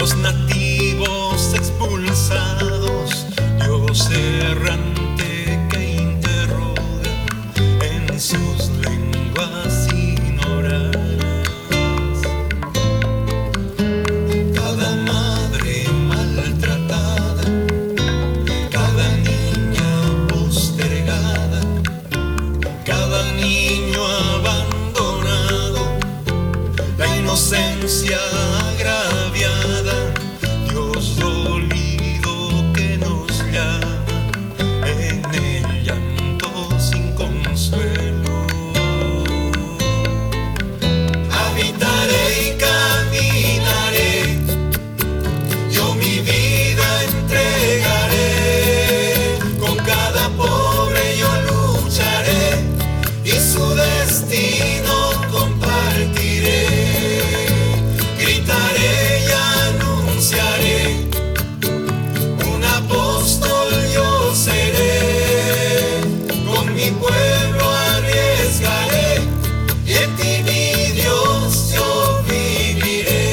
los nativos expulsados, Dios errante que interroga en sus lenguas ignoradas. Cada madre maltratada, cada niña postergada, cada niño abandonado, la inocencia agraviada, Dios dolido que nos llama en el llanto sin consuelo. Habitaré y caminaré, yo mi vida entregaré, con cada pobre yo lucharé y su destino compartiré. Gritaré y anunciaré, un apóstol yo seré, con mi pueblo arriesgaré y en ti mi Dios yo viviré.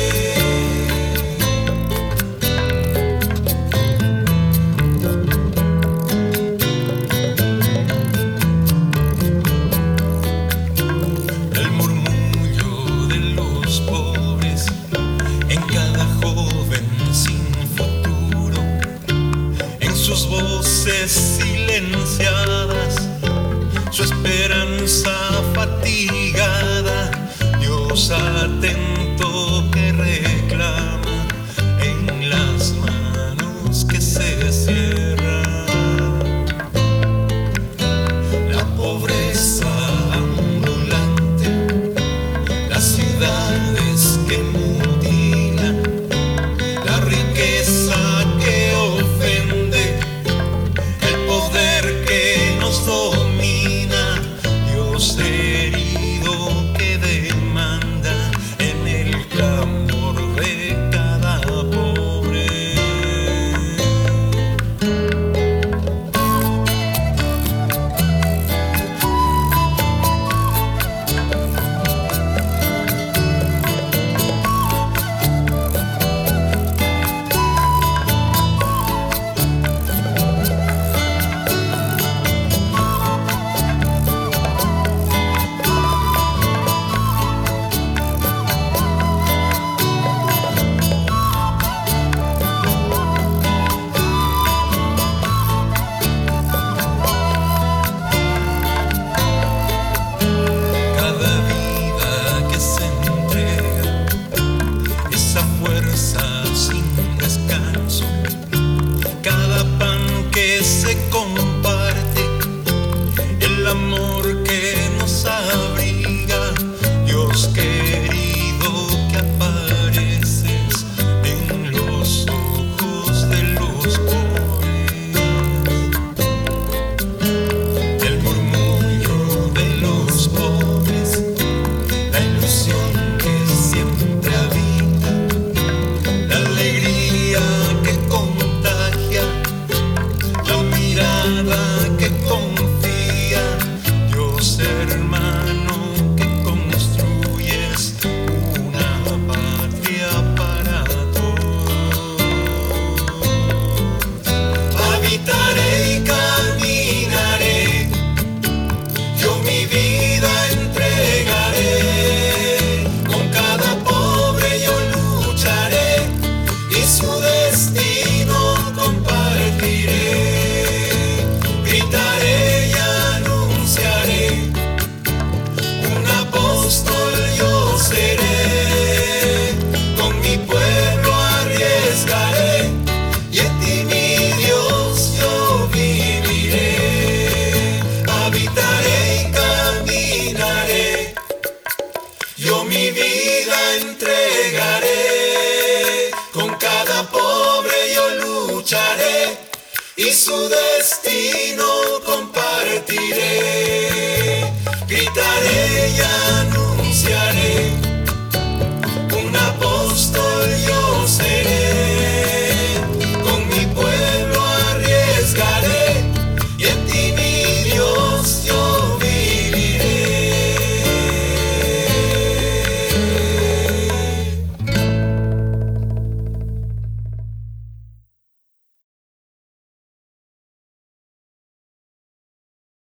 El murmullo de los pobres en cada joven sin futuro, en sus voces silenciadas, su esperanza fatigada, Dios atento que reclama en las manos que se cierran. La pobreza ambulante, las ciudades que mutilan, la riqueza que ofende, el poder que nos domina, Dios herido que demanda en el clamor de cada pobre. Cada vida que se entrega, esa fuerza sin descanso, cada pan que se comparte, el amor que nos abriga, Dios querido que apareces en los ojos de los pobres. El murmullo de los pobres, la ilusión que siempre habita, la alegría que contagia, la mirada que confía, Dios hermano que construyes una patria para todos. Habitaré y caminaré, yo mi vida entregaré, con cada pobre yo lucharé y su destino compartiré. Gritaré y anunciaré, un apóstol yo seré, con mi pueblo arriesgaré y en ti mi Dios yo viviré. Habitaré y caminaré, yo mi vida entregaré, con cada pobre yo lucharé y su destino compartiré. Gritaré ya